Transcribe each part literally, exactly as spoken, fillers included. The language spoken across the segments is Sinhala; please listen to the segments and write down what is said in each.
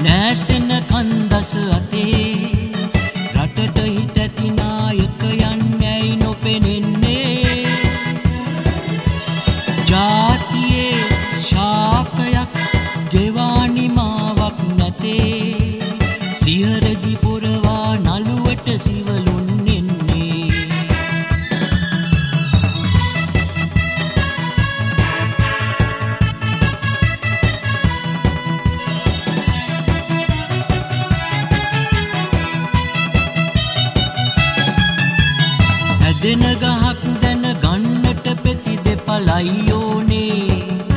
නෑසෙන කන්දස අතේ රටට හිත ඇති නායකයන් ඇයි නොපෙනෙන්නේ ජාතියේ ශාපයක් ගෙවානිමාවක් නැතේ සිහරදි පුරවා නළුවට සිවලුන් එන්නේ හැදෙන ගහක් දැන ගන්නට පෙති දෙපළයි ඕනේ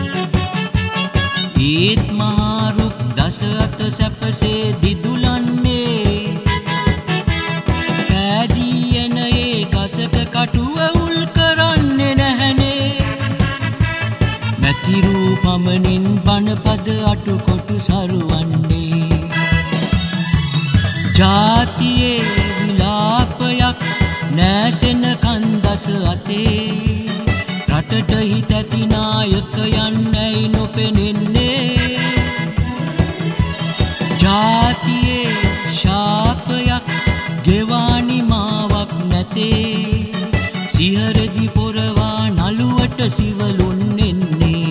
ඒත් මහරුක් දස අත සැපසේ දිදුලන්නේ පෑදී එන ඒ ගසක කටුව උල් කරන්නේ නැහනේ මැතිරු පමණින් බණපද අටුකොටු සරුවන්නේ ජාතියේ විලාපයක් නෑසෙන කන්දස අතේ රටට හිත ඇති නායකයන් ඇයි නොපෙනෙන්නේ ජාතියේ ශාපයක් ගෙවානිමාවක් නැතේ සිහරදි පොරවා නළුවට සිවලුන් එන්නේ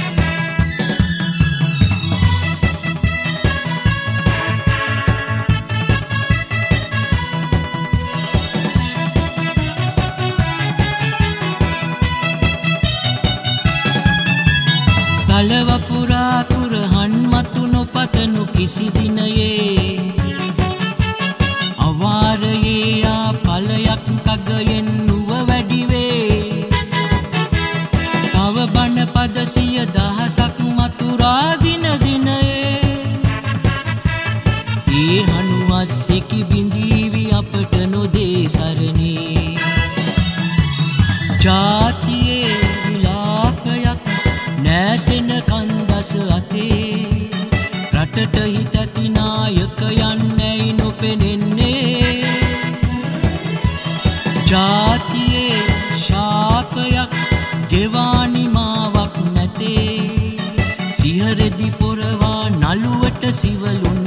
තලව පුරා කුරහන් මතු නොපතනු කිසි දිනයේ අවාරයේ ආ ඵලයක් කගයෙන් නුව වැඩිවේ තව බණ පද සිය දහසක් මතුරා දින දිනයේ ඒ හනුවස්සෙකි බිඳීවි අපට නොදේ සරණේ ජාතියේ විලාපයක් නෑසෙන කන්දස අතේ රටට හිත ඇති නායකයන් ඇයි නොපෙනෙන්නේ ජාතියේ ශාපයක් ගෙවානිමාවක් නැතේ සිහරදි පොරවා නළුවට සිවලුන්